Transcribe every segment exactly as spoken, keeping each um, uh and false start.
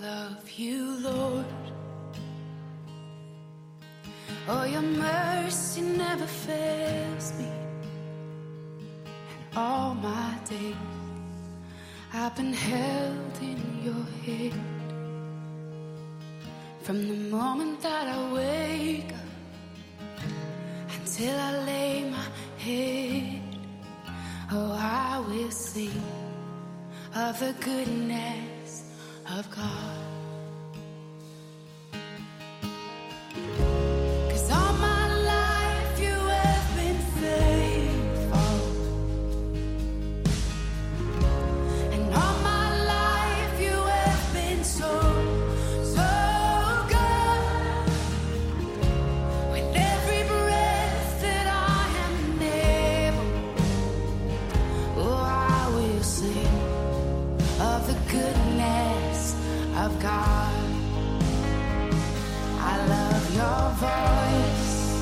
love you, Lord. Oh, your mercy never fails me. And all my days I've been held in your hand. From the moment that I wake up until I lay my head, oh, I will sing of the goodness of God. Of God, I love your voice.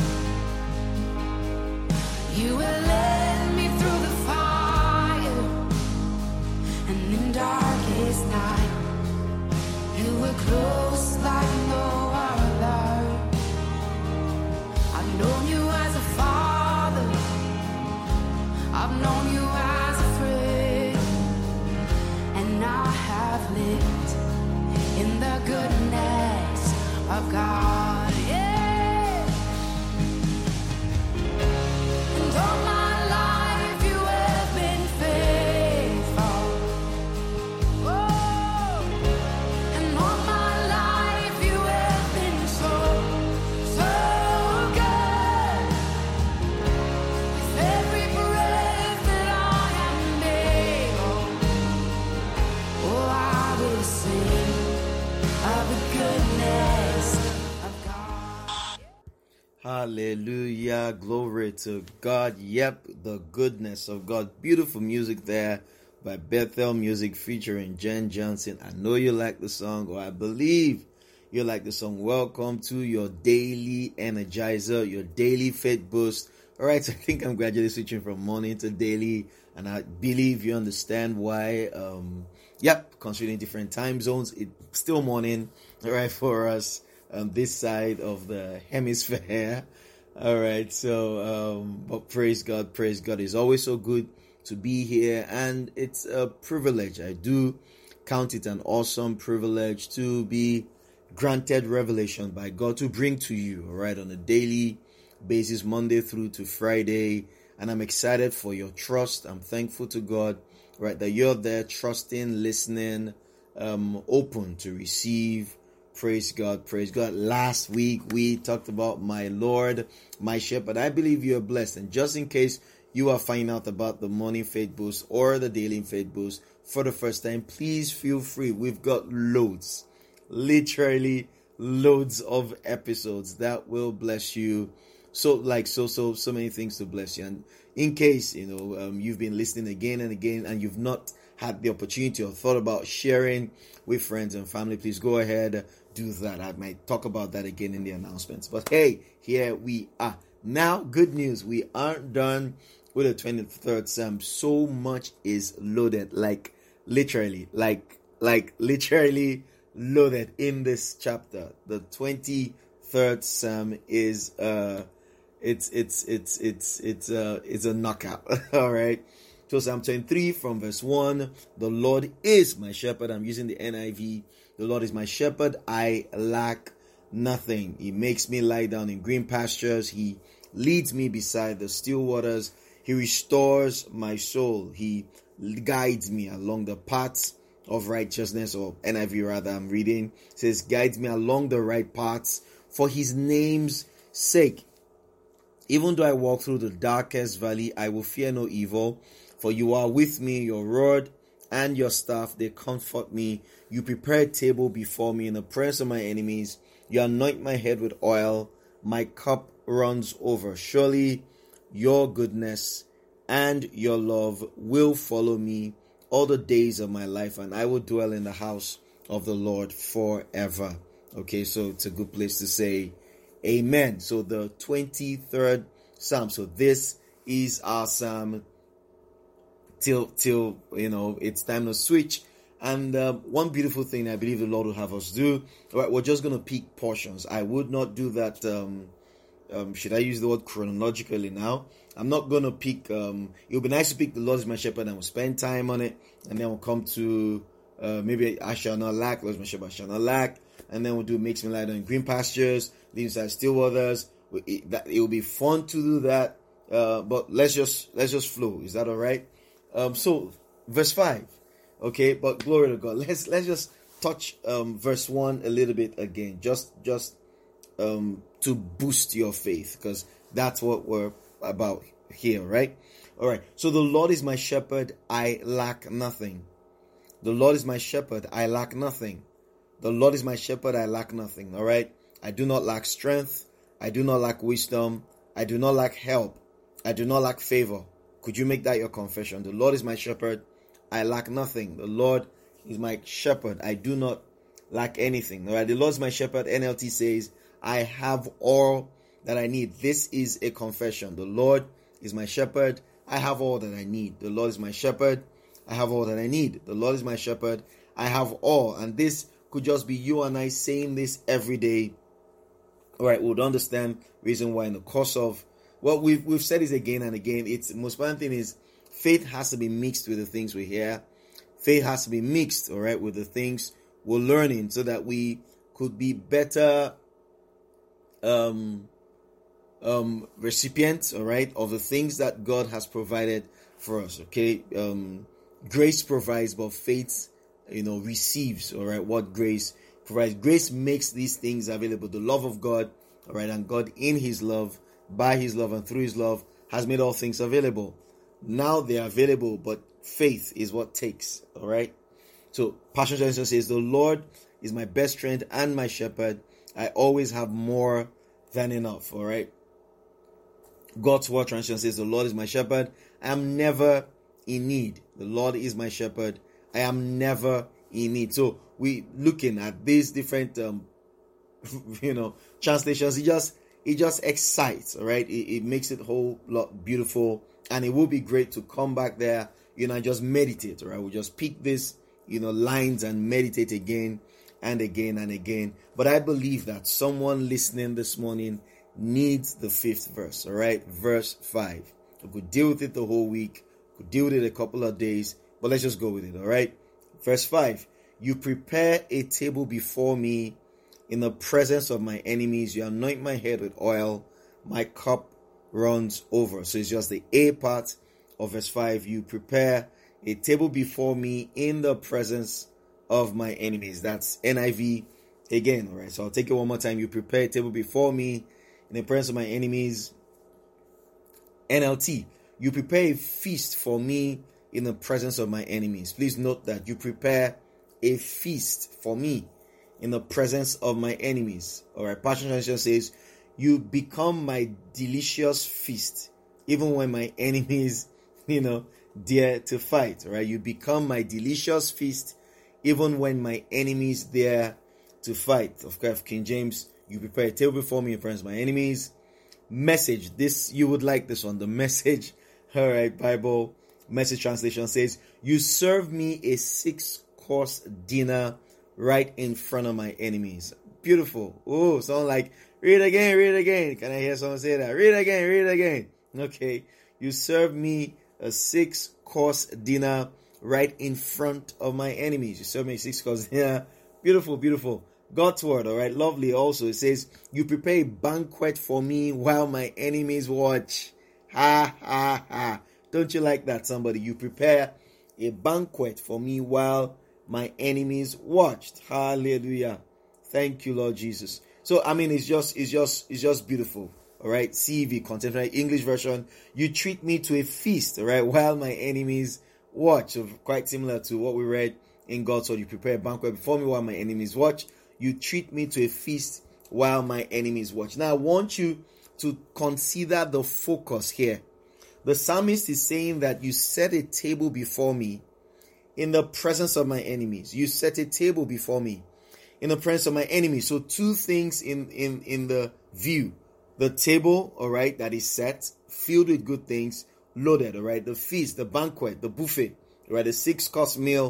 You will lead me through the fire, and in darkest night, you were close like no other. I've known you as a father, I've known you as a friend, and I have lived in the goodness of God, yeah. And all my life you have been faithful. Oh, and all my life you have been so, so good. With every breath that I am able, oh, I will sing of the goodness of God. Hallelujah. Glory to God. Yep, the goodness of God. Beautiful music there by Bethel Music featuring Jen Johnson. I know you like the song, or I believe you like the song. Welcome to your daily energizer, your daily faith boost. All right, so I think I'm gradually switching from morning to daily, and I believe you understand why. Um, Yep, considering different time zones, it's still morning, all right, for us on this side of the hemisphere. All right, so, um, but praise God, praise God. It's always so good to be here, and it's a privilege. I do count it an awesome privilege to be granted revelation by God to bring to you, all right, on a daily basis, Monday through to Friday. And I'm excited for your trust. I'm thankful to God, right, that you're there trusting, listening, um, open to receive. Praise God, praise God. Last week we talked about my Lord, my shepherd. I believe you're blessed. And just in case you are finding out about the morning faith boost or the daily faith boost for the first time, please feel free. We've got loads, literally loads of episodes that will bless you. So like, so, so, so many things to bless you. And in case, you know, um, you've been listening again and again and you've not had the opportunity or thought about sharing with friends and family, please go ahead, do that. I might talk about that again in the announcements. But hey, here we are. Now, good news. We aren't done with the twenty-third Psalm. So much is loaded, like literally, like, like literally loaded in this chapter. The twenty-third Psalm is, uh, It's it's it's it's it's uh it's a knockout. All right. So Psalm twenty-three from verse one. The Lord is my shepherd. I'm using the N I V. The Lord is my shepherd. I lack nothing. He makes me lie down in green pastures. He leads me beside the still waters. He restores my soul. He guides me along the paths of righteousness, or N I V rather, I'm reading. It says, guides me along the right paths for his name's sake. Even though I walk through the darkest valley, I will fear no evil, for you are with me. Your rod and your staff, they comfort me. You prepare a table before me in the presence of my enemies. You anoint my head with oil. My cup runs over. Surely your goodness and your love will follow me all the days of my life, and I will dwell in the house of the Lord forever. Okay, so it's a good place to say amen. So the twenty-third Psalm. So this is our Psalm till, till, you know, it's time to switch And uh, one beautiful thing I believe the Lord will have us do, all right, we're just going to pick portions. I would not do that. Um, um, should I use the word chronologically now? I'm not going to pick. Um, it would be nice to pick the Lord is my shepherd and we'll spend time on it. And then we'll come to uh, maybe I shall not lack. Lord is my shepherd, I shall not lack. And then we'll do makes me lie down in green pastures, leads beside still waters. It, that, it will be fun to do that. Uh, but let's just let's just flow. Is that all right? Um, so verse five. Okay, but glory to God. Let's let's just touch um, verse one a little bit again, just just um, to boost your faith, because that's what we're about here, right? All right. So the Lord is my shepherd; I lack nothing. The Lord is my shepherd; I lack nothing. The Lord is my shepherd; I lack nothing. All right. I do not lack strength. I do not lack wisdom. I do not lack help. I do not lack favor. Could you make that your confession? The Lord is my shepherd. I lack nothing. The Lord is my shepherd. I do not lack anything. All right. The Lord is my shepherd. N L T says, I have all that I need. This is a confession. The Lord is my shepherd. I have all that I need. The Lord is my shepherd. I have all that I need. The Lord is my shepherd. I have all. And this could just be you and I saying this every day. All right. We'll understand reason why in the course of, well, we've, we've said this again and again. It's the most important thing is, faith has to be mixed with the things we hear. Faith has to be mixed, all right, with the things we're learning so that we could be better um, um, recipients, all right, of the things that God has provided for us, okay? Um, grace provides, but faith, you know, receives, all right, what grace provides. Grace makes these things available. The love of God, all right, and God in his love, by his love and through his love, has made all things available. Now they are available, but faith is what takes. All right. So Passion Translation says, the Lord is my best friend and my shepherd. I always have more than enough. All right. God's Word Translation says, the Lord is my shepherd. I am never in need. The Lord is my shepherd. I am never in need. So we looking at these different, um, you know, translations. It just, it just excites. All right. It, it makes it a whole lot beautiful. And it will be great to come back there, you know, and just meditate, right? We'll just pick this, you know, lines and meditate again and again and again. But I believe that someone listening this morning needs the fifth verse, all right? Verse five. We could deal with it the whole week, could deal with it a couple of days, but let's just go with it, all right? Verse five. You prepare a table before me in the presence of my enemies. You anoint my head with oil. My cup runs over. So it's just the A part of verse five. You prepare a table before me in the presence of my enemies. That's N I V again. All right. So I'll take it one more time. You prepare a table before me in the presence of my enemies. N L T. You prepare a feast for me in the presence of my enemies. Please note that you prepare a feast for me in the presence of my enemies. All right. Passion Translation says, you become my delicious feast, even when my enemies, you know, dare to fight, right? You become my delicious feast, even when my enemies dare to fight. Of course, King James, you prepare a table before me in presence of my enemies. Message, this, you would like this one, the Message, all right, Bible, Message translation says, you serve me a six-course dinner right in front of my enemies. Beautiful. Oh, sound like, read again, read again. Can I hear someone say that? Read again, read again. Okay. You serve me a six-course dinner right in front of my enemies. You serve me a six-course dinner. Beautiful, beautiful. God's word, all right. Lovely also. It says, you prepare a banquet for me while my enemies watch. Ha, ha, ha. Don't you like that, somebody? You prepare a banquet for me while my enemies watched. Hallelujah. Thank you, Lord Jesus. So, I mean, it's just, it's just, it's just beautiful. All right. C V, Contemporary English Version. You treat me to a feast, all right, while my enemies watch. So quite similar to what we read in God's word. You prepare a banquet before me while my enemies watch. You treat me to a feast while my enemies watch. Now, I want you to consider the focus here. The psalmist is saying that you set a table before me in the presence of my enemies. You set a table before me in the presence of my enemies. So two things in, in, in the view. The table, all right, that is set, filled with good things, loaded, all right. The feast, the banquet, the buffet, all right, the six-course meal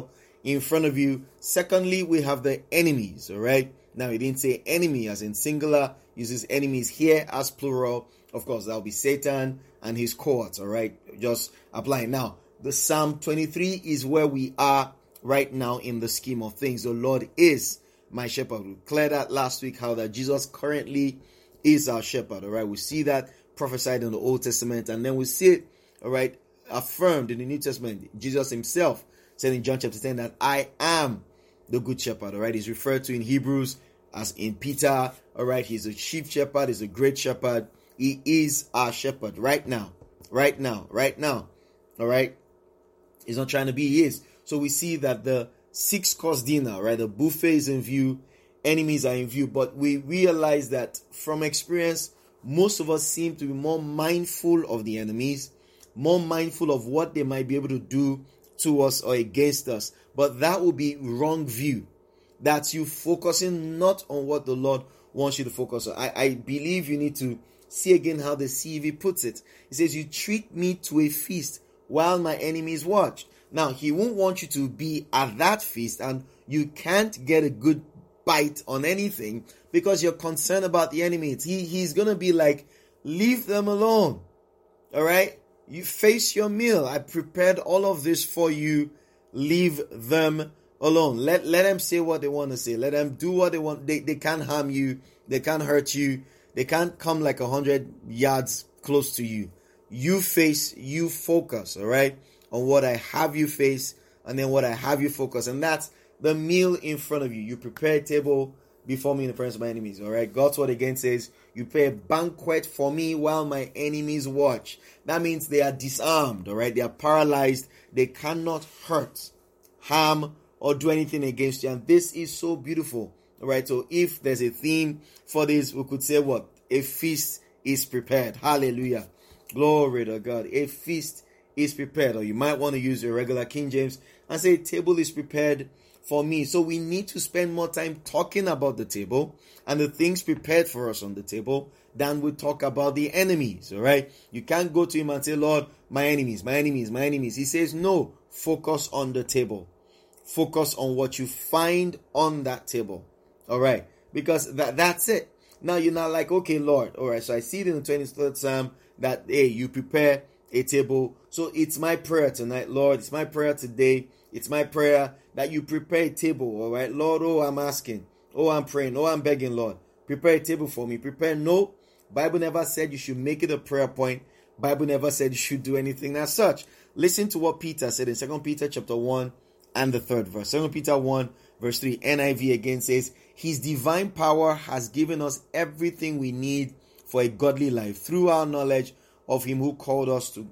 in front of you. Secondly, we have the enemies, all right? Now, he didn't say enemy as in singular, uses enemies here as plural. Of course, that'll be Satan and his cohorts, all right? Just applying. Now, the Psalm twenty-three is where we are right now in the scheme of things. The Lord is my shepherd. We cleared that last week, how that Jesus currently is our shepherd, all right? We see that prophesied in the Old Testament, and then we see it, all right, affirmed in the New Testament. Jesus himself said in John chapter ten that I am the good shepherd, all right? He's referred to in Hebrews as in Peter, all right? He's a chief shepherd, he's a great shepherd. He is our shepherd right now, right now, right now, all right? He's not trying to be, he is. So we see that the six-course dinner, right? The buffet is in view, enemies are in view, but we realize that from experience, most of us seem to be more mindful of the enemies, more mindful of what they might be able to do to us or against us. But that will be wrong view. That's you focusing not on what the Lord wants you to focus on. I, I believe you need to see again how the C V puts it. It says, you treat me to a feast while my enemies watch. Now, he won't want you to be at that feast and you can't get a good bite on anything because you're concerned about the enemies. He, he's going to be like, leave them alone. All right? You face your meal. I prepared all of this for you. Leave them alone. Let, let them say what they want to say. Let them do what they want. They, they can't harm you. They can't hurt you. They can't come like a hundred yards close to you. You face, you focus, all right, on what I have you face and then what I have you focus. And that's the meal in front of you. You prepare a table before me in the presence of my enemies, all right? God's word again says, you prepare a banquet for me while my enemies watch. That means they are disarmed, all right? They are paralyzed. They cannot hurt, harm, or do anything against you. And this is so beautiful, all right? So if there's a theme for this, we could say what? A feast is prepared. Hallelujah. Glory to God. A feast is prepared. Or you might want to use your regular King James and say, table is prepared for me. So we need to spend more time talking about the table and the things prepared for us on the table than we talk about the enemies, all right? You can't go to him and say, Lord, my enemies, my enemies, my enemies. He says, no, focus on the table. Focus on what you find on that table, all right? Because that, that's it. Now you're not like, okay, Lord, all right, so I see it in the twenty-third Psalm that, hey, you prepare a table. So it's my prayer tonight, Lord. It's my prayer today. It's my prayer that you prepare a table, all right? Lord, oh, I'm asking. Oh, I'm praying. Oh, I'm begging, Lord. Prepare a table for me. Prepare. No, Bible never said you should make it a prayer point. Bible never said you should do anything as such. Listen to what Peter said in Second Peter chapter one and the third verse. Second Peter one, verse three, N I V again says, his divine power has given us everything we need for a godly life through our knowledge of him who called us to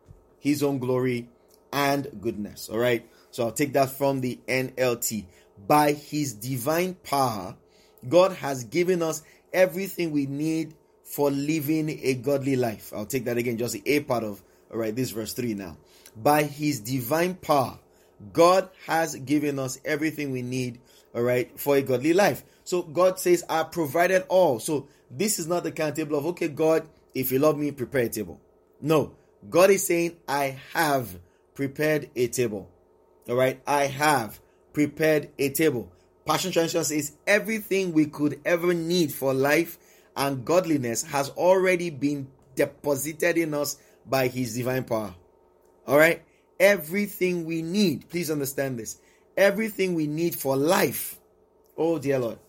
his own glory and goodness. All right. So I'll take that from the N L T. By his divine power, God has given us everything we need for living a godly life. I'll take that again, just the A part of, all right, this verse three now. By his divine power, God has given us everything we need, all right, for a godly life. So God says, I provided all. So this is not the kind of table of, okay, God, if you love me, prepare a table. No, God is saying, I have prepared a table. All right, I have prepared a table. Passion Translation says, everything we could ever need for life and godliness has already been deposited in us by his divine power. All right, everything we need, please understand this, everything we need for life. Oh, dear Lord.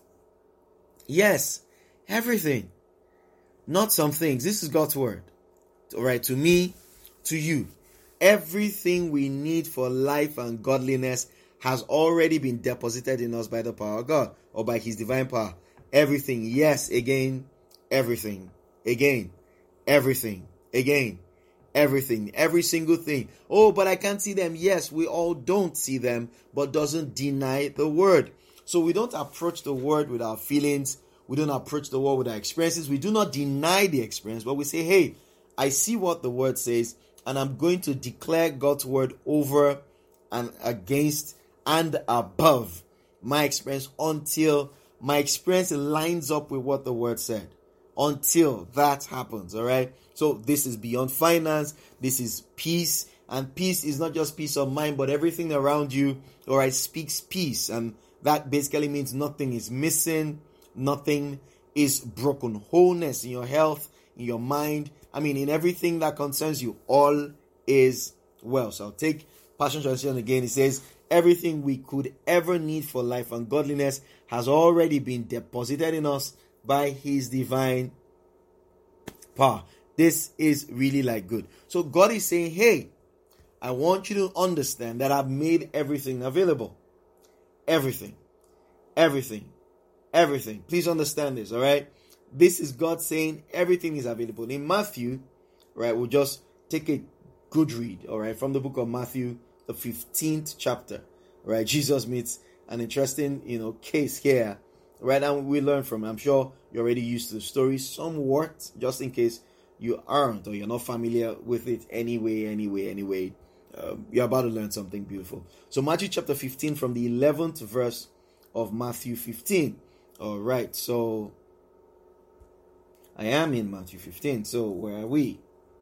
Yes, everything. Not some things. This is God's word. All right, to me, to you. Everything we need for life and godliness has already been deposited in us by the power of God or by his divine power. Everything. Yes, again, everything. Again, everything. Again, everything. Every single thing. Oh, but I can't see them. Yes, we all don't see them, but doesn't deny the word. So we don't approach the word with our feelings. We don't approach the word with our experiences. We do not deny the experience, but we say, hey, I see what the word says, and I'm going to declare God's word over and against and above my experience until my experience lines up with what the word said. Until that happens, all right? So this is beyond finance. This is peace And peace is not just peace of mind, but everything around you, all right, speaks peace. And that basically means nothing is missing, nothing is broken. Wholeness in your health, in your mind, I mean, in everything that concerns you, all is well. So I'll take Passion Translation again. It says, everything we could ever need for life and godliness has already been deposited in us by his divine power. This is really like good. So God is saying, hey, I want you to understand that I've made everything available. Everything. Everything. Everything. Please understand this, all right? This is God saying everything is available. In Matthew, right, we'll just take a good read, all right, from the book of Matthew, the fifteenth chapter, right? Jesus meets an interesting, you know, case here, right? And we learn from it. I'm sure you're already used to the story somewhat, just in case you aren't or you're not familiar with it anyway, anyway, anyway. Um, you're about to learn something beautiful. So Matthew chapter fifteen from the eleventh verse of Matthew fifteen. All right, so I am in Matthew fifteen. So where are we?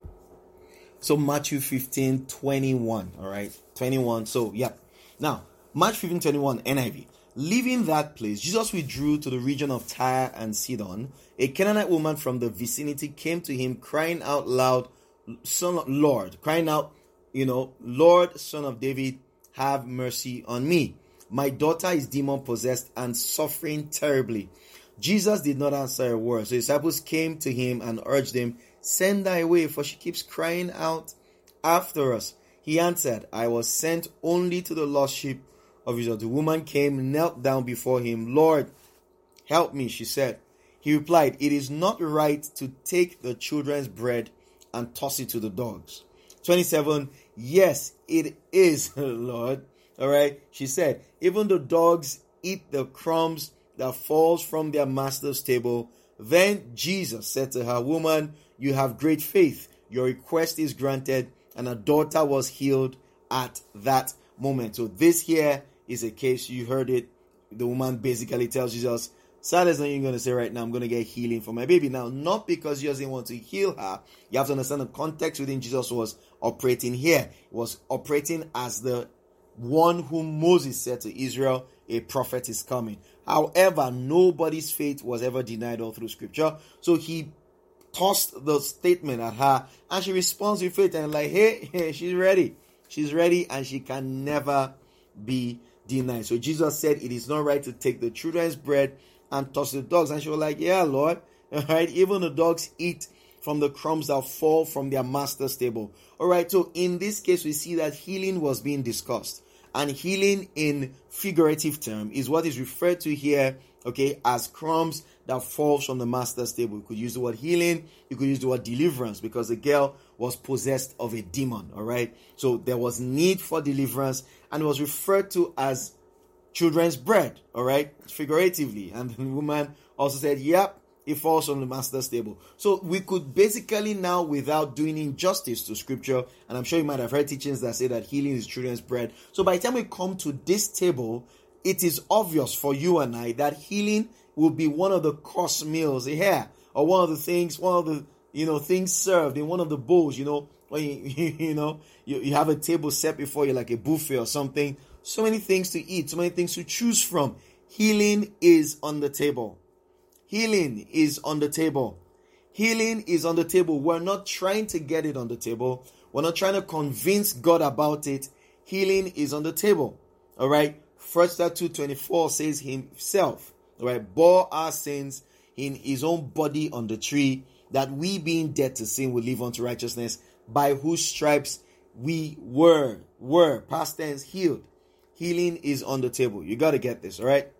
So Matthew fifteen, twenty-one. All right, twenty-one. So yeah. Now, Matthew fifteen, twenty-one, N I V. Leaving that place, Jesus withdrew to the region of Tyre and Sidon. A Canaanite woman from the vicinity came to him, crying out loud, Son of Lord, crying out, you know, Lord, Son of David, have mercy on me. My daughter is demon possessed and suffering terribly. Jesus did not answer a word. So his disciples came to him and urged him, send her away, for she keeps crying out after us. He answered, I was sent only to the lost sheep of Israel. The woman came, knelt down before him. Lord, help me, she said. He replied, it is not right to take the children's bread and toss it to the dogs. twenty-seven, yes, it is, Lord. All right, she said, even the dogs eat the crumbs that falls from their master's table. Then Jesus said to her, woman, you have great faith. Your request is granted. And her daughter was healed at that moment. So this here is a case, you heard it. The woman basically tells Jesus, sir, that's not you're going to say right now, I'm going to get healing for my baby. Now, not because Jesus didn't want to heal her. You have to understand the context within Jesus was operating here. It was operating as the one whom Moses said to Israel, a prophet is coming. However, nobody's faith was ever denied all through scripture. So he tossed the statement at her and she responds with faith and like, hey, hey, she's ready. She's ready and she can never be denied. So Jesus said it is not right to take the children's bread and toss the dogs. And she was like, yeah, Lord. All right. Even the dogs eat from the crumbs that fall from their master's table. All right. So in this case, we see that healing was being discussed. And healing in figurative term is what is referred to here, okay, as crumbs that falls from the master's table. You could use the word healing. You could use the word deliverance because the girl was possessed of a demon, all right? So there was need for deliverance and it was referred to as children's bread, all right, figuratively. And the woman also said, yep, it falls from the master's table. So we could basically now, without doing injustice to scripture, and I'm sure you might have heard teachings that say that healing is children's bread. So by the time we come to this table, it is obvious for you and I that healing will be one of the course meals here, or one of the things, one of the, you know, things served in one of the bowls, you know, when you, you know, you, you have a table set before you like a buffet or something. So many things to eat, so many things to choose from. Healing is on the table. Healing is on the table. Healing is on the table. We're not trying to get it on the table. We're not trying to convince God about it. Healing is on the table. All right. First Peter two twenty-four says himself, all right, bore our sins in his own body on the tree, that we being dead to sin will live unto righteousness, by whose stripes we were, were, past tense, healed. Healing is on the table. You got to get this, all right?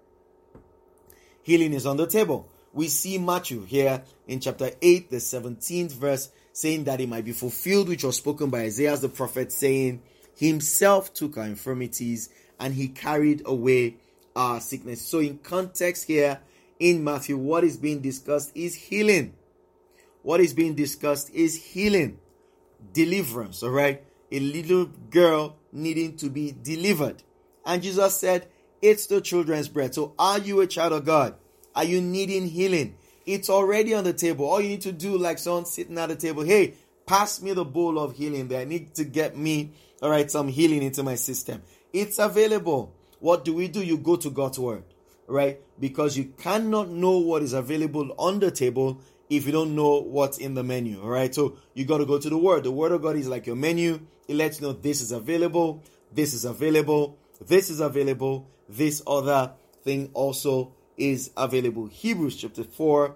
Healing is on the table. We see Matthew here in chapter eight, the seventeenth verse, saying that it might be fulfilled, which was spoken by Isaiah the prophet, saying, himself took our infirmities and he carried away our sickness. So in context here in Matthew, what is being discussed is healing. What is being discussed is healing, deliverance, all right? A little girl needing to be delivered. And Jesus said, it's the children's bread. So are you a child of God? Are you needing healing? It's already on the table. All you need to do, like someone sitting at the table, hey, pass me the bowl of healing there. I need to get me, all right, some healing into my system. It's available. What do we do? You go to God's word, right? Because you cannot know what is available on the table if you don't know what's in the menu, all right? So you got to go to the word. The word of God is like your menu. It lets you know this is available, this is available, this is available, this other thing also is available. Hebrews chapter four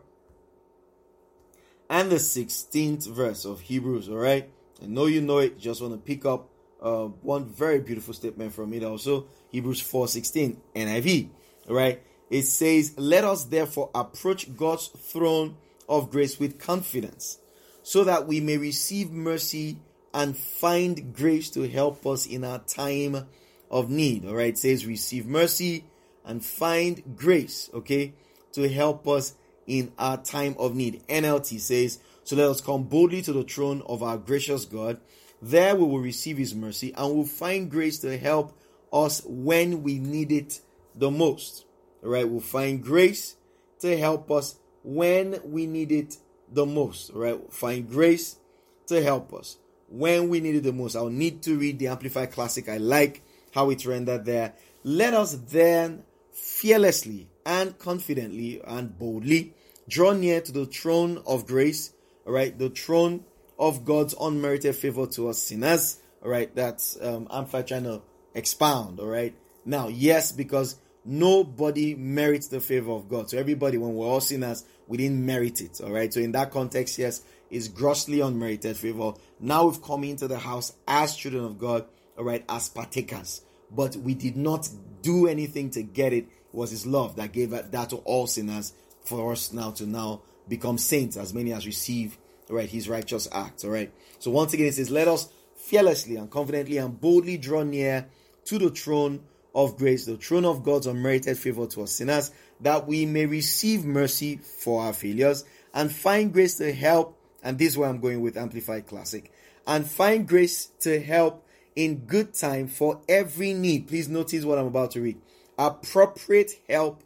and the sixteenth verse of Hebrews, all right? I know you know it. Just want to pick up uh, one very beautiful statement from it also. Hebrews four sixteen, N I V, all right? It says, let us therefore approach God's throne of grace with confidence, so that we may receive mercy and find grace to help us in our time of need. All right, it says receive mercy and find grace, okay, to help us in our time of need. N L T says, so let us come boldly to the throne of our gracious God. There we will receive his mercy and will find grace to help us when we need it the most. All right, we'll find grace to help us when we need it the most. All right, we'll find grace to help us when we need it the most. I'll need to read the Amplified Classic. I like how it's rendered there. Let us then fearlessly and confidently and boldly draw near to the throne of grace. All right, the throne of God's unmerited favor to us sinners. All right, that's um, Amplified trying to expound. All right, now yes, because nobody merits the favor of God. So everybody, when we're all sinners, we didn't merit it. All right. So in that context, yes, it's grossly unmerited favor. Now we've come into the house as children of God. All right, as partakers, but we did not do anything to get it. It was his love that gave that to all sinners for us now to now become saints, as many as receive, all right, his righteous acts. All right. So once again, it says, let us fearlessly and confidently and boldly draw near to the throne of grace, the throne of God's unmerited favor to us sinners, that we may receive mercy for our failures and find grace to help. And this is where I'm going with Amplified Classic, and find grace to help in good time for every need. Please notice what I'm about to read. Appropriate help,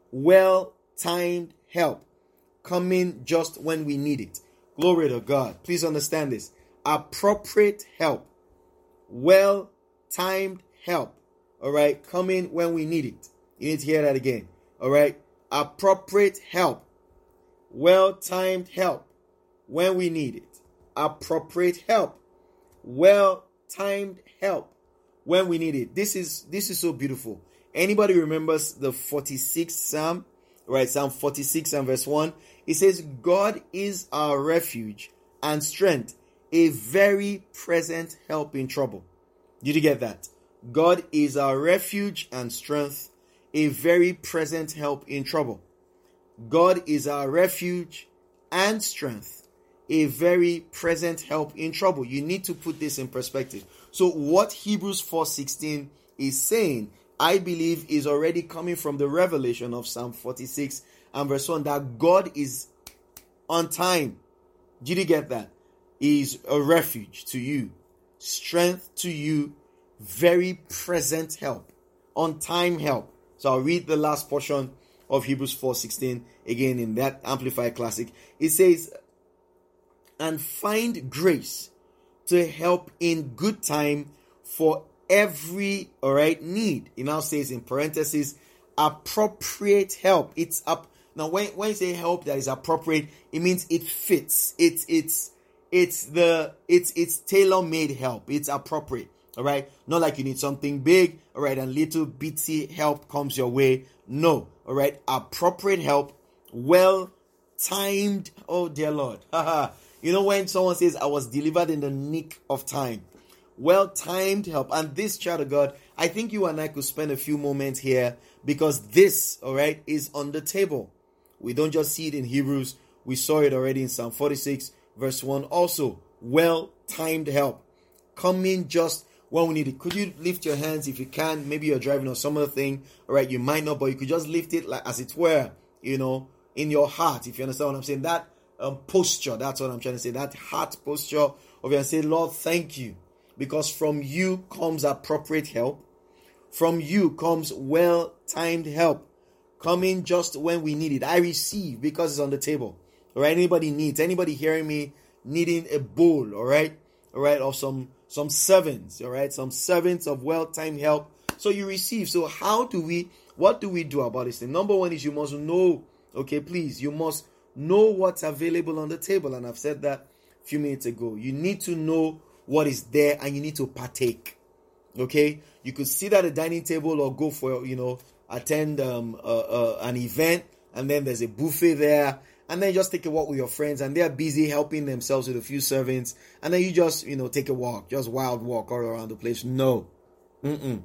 well-timed help, coming just when we need it. Glory to God. Please understand this. Appropriate help, well-timed help. All right, coming when we need it. You need to hear that again. All right, appropriate help, well-timed help when we need it. Appropriate help, well-timed help when we need it. This is this is so beautiful. Anybody remembers the forty-sixth Psalm? All right, Psalm forty-six and verse one. It says, God is our refuge and strength, a very present help in trouble. Did you get that? God is our refuge and strength, a very present help in trouble. God is our refuge and strength, a very present help in trouble. You need to put this in perspective. So what Hebrews four sixteen is saying, I believe, is already coming from the revelation of Psalm forty-six and verse one, that God is on time. Did you get that? He is a refuge to you, strength to you, very present help, on time help. So I'll read the last portion of Hebrews four sixteen again in that Amplified Classic. It says, and find grace to help in good time for every, all right, need. It now says in parentheses, appropriate help. It's up. Now, when, when you say help that is appropriate, it means it fits. It's, it's, it's the, it's, it's tailor-made help. It's appropriate. All right. Not like you need something big. All right. And little bitsy help comes your way. No. All right. Appropriate help. Well timed. Oh, dear Lord. You know, when someone says, I was delivered in the nick of time. Well timed help. And this, child of God, I think you and I could spend a few moments here, because this, all right, is on the table. We don't just see it in Hebrews. We saw it already in Psalm forty-six, verse one. Also, well timed help, coming just when we need it. Could you lift your hands if you can? Maybe you're driving or some other thing. All right, you might not, but you could just lift it like as it were, you know, in your heart. If you understand what I'm saying, that um, posture, that's what I'm trying to say. That heart posture of you, and say, Lord, thank you, because from you comes appropriate help. From you comes well-timed help, coming just when we need it. I receive because it's on the table. All right, anybody needs, anybody hearing me needing a bowl, all right, all right, of some some servants, all right, some servants of well-timed help. So you receive. So how do we, what do we do about this thing? Number one is you must know, okay, please, you must know what's available on the table. And I've said that a few minutes ago. You need to know what is there and you need to partake. Okay? You could sit at a dining table or go for, you know, attend um, uh, uh, an event, and then there's a buffet there, and then just take a walk with your friends, and they're busy helping themselves with a few servants, and then you just, you know, take a walk, just wild walk all around the place. No. Mm-mm.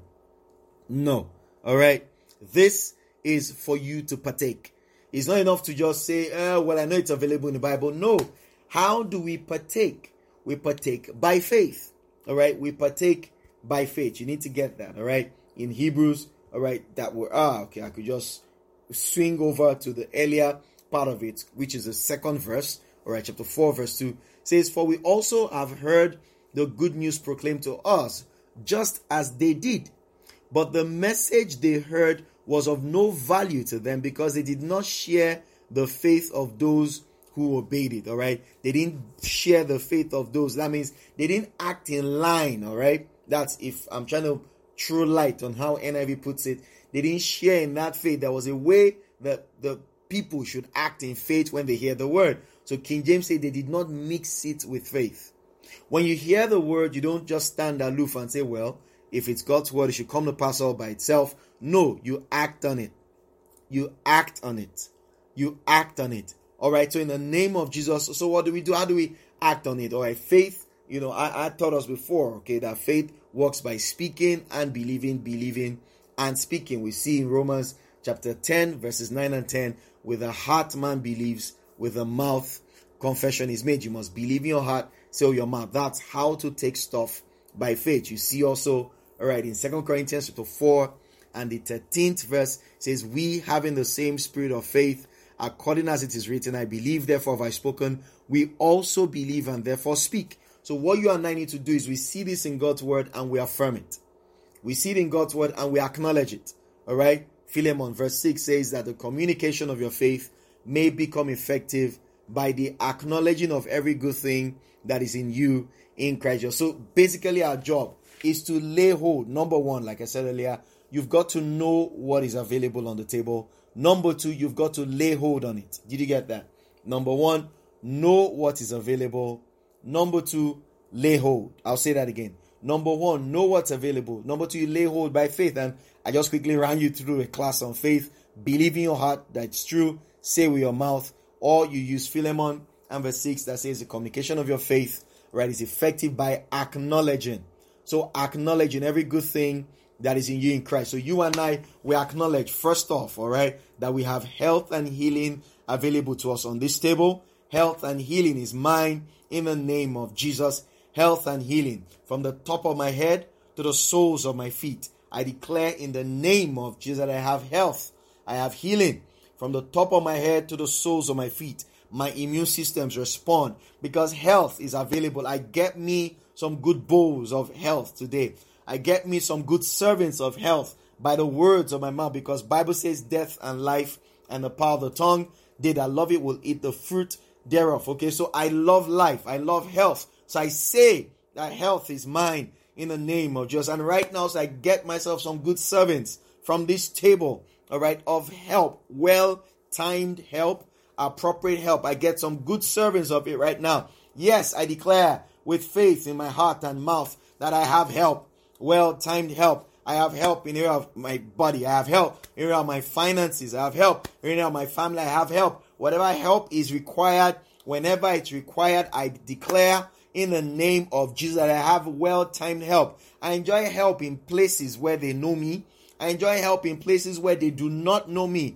No. All right? This is for you to partake. It's not enough to just say, oh, well, I know it's available in the Bible. No. How do we partake? We partake by faith. All right? We partake by faith. You need to get that. All right? In Hebrews, all right, that were, ah, okay, I could just swing over to the earlier part of it, which is the second verse, all right, chapter four, verse two, says, for we also have heard the good news proclaimed to us, just as they did. But the message they heard was of no value to them because they did not share the faith of those who obeyed it, all right? They didn't share the faith of those. That means they didn't act in line, all right? That's, if I'm trying to throw light on how N I V puts it, they didn't share in that faith. There was a way that the people should act in faith when they hear the word. So King James said they did not mix it with faith. When you hear the word, you don't just stand aloof and say, well, if it's God's word, it should come to pass all by itself. No, you act on it. You act on it. You act on it. All right. So in the name of Jesus. So what do we do? How do we act on it? All right. Faith, you know, I, I taught us before, okay, that faith works by speaking and believing, believing and speaking. We see in Romans chapter ten, verses nine and ten, with the heart man believes, with the mouth confession is made. You must believe in your heart, say with your mouth. That's how to take stuff by faith. You see also, all right, in Second Corinthians chapter four and the thirteenth verse says, we having the same spirit of faith, according as it is written, I believe, therefore have I spoken. We also believe and therefore speak. So what you and I need to do is we see this in God's word and we affirm it. We see it in God's word and we acknowledge it. All right. Philemon verse six says that the communication of your faith may become effective by the acknowledging of every good thing that is in you in Christ Jesus. So basically our job is to lay hold. Number one, like I said earlier, you've got to know what is available on the table. Number two, you've got to lay hold on it. Did you get that? Number one, know what is available. Number two, lay hold. I'll say that again. Number one, know what's available. Number two, you lay hold by faith. And I just quickly ran you through a class on faith. Believe in your heart that it's true. Say with your mouth. Or you use Philemon and verse six that says the communication of your faith, right, is effective by acknowledging. So acknowledging every good thing that is in you in Christ. So you and I, we acknowledge first off, all right, that we have health and healing available to us on this table. Health and healing is mine in the name of Jesus. Health and healing from the top of my head to the soles of my feet. I declare in the name of Jesus that I have health. I have healing from the top of my head to the soles of my feet. My immune systems respond because health is available. I get me some good bowls of health today. I get me some good servants of health by the words of my mouth, because Bible says death and life and the power of the tongue, they that love it will eat the fruit thereof. Okay, so I love life. I love health. So I say that health is mine in the name of Jesus. And right now, so I get myself some good servants from this table, all right, of help, well-timed help, appropriate help. I get some good servants of it right now. Yes, I declare with faith in my heart and mouth that I have help, well-timed help. I have help in the area of my body. I have help in the area of my finances. I have help in the area of my family. I have help. Whatever help is required, whenever it's required, I declare in the name of Jesus that I have well-timed help. I enjoy help in places where they know me. I enjoy help in places where they do not know me.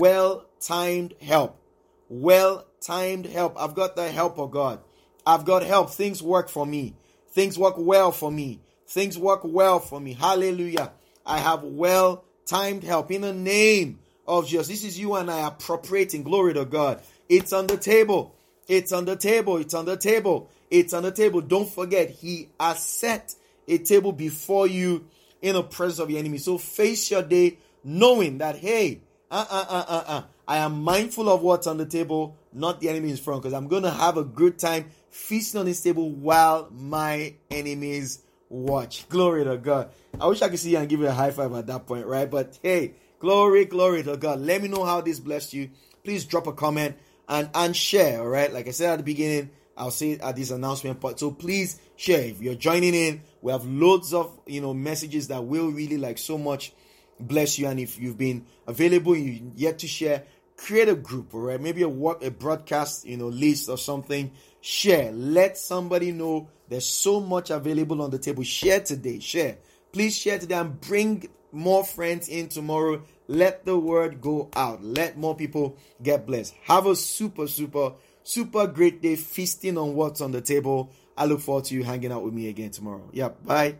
Well-timed help. Well-timed help. I've got the help of God. I've got help. Things work for me. Things work well for me. Things work well for me. Hallelujah. I have well-timed help in the name of Jesus. This is you and I appropriating. Glory to God. It's on the table. It's on the table. It's on the table. It's on the table. Don't forget, He has set a table before you in the presence of your enemy. So face your day knowing that, hey, uh, uh, uh, uh, uh, I am mindful of what's on the table, not the enemy in front, because I'm going to have a good time feasting on this table while my enemies watch. Glory to God. I wish I could see you and give you a high five at that point, right? But hey, glory, glory to God. Let me know how this blessed you. Please drop a comment and, and share, all right? Like I said at the beginning, I'll say it at this announcement part. So please share. If you're joining in, we have loads of, you know, messages that will really like so much bless you. And if you've been available, you yet to share, create a group, all right? Maybe a work, a broadcast, you know, list or something. Share. Let somebody know there's so much available on the table. Share today. Share. Please share today and bring more friends in tomorrow. Let the word go out. Let more people get blessed. Have a super, super, super great day feasting on what's on the table. I look forward to you hanging out with me again tomorrow. Yeah, bye.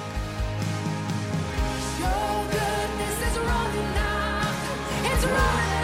Your goodness is running out. It's running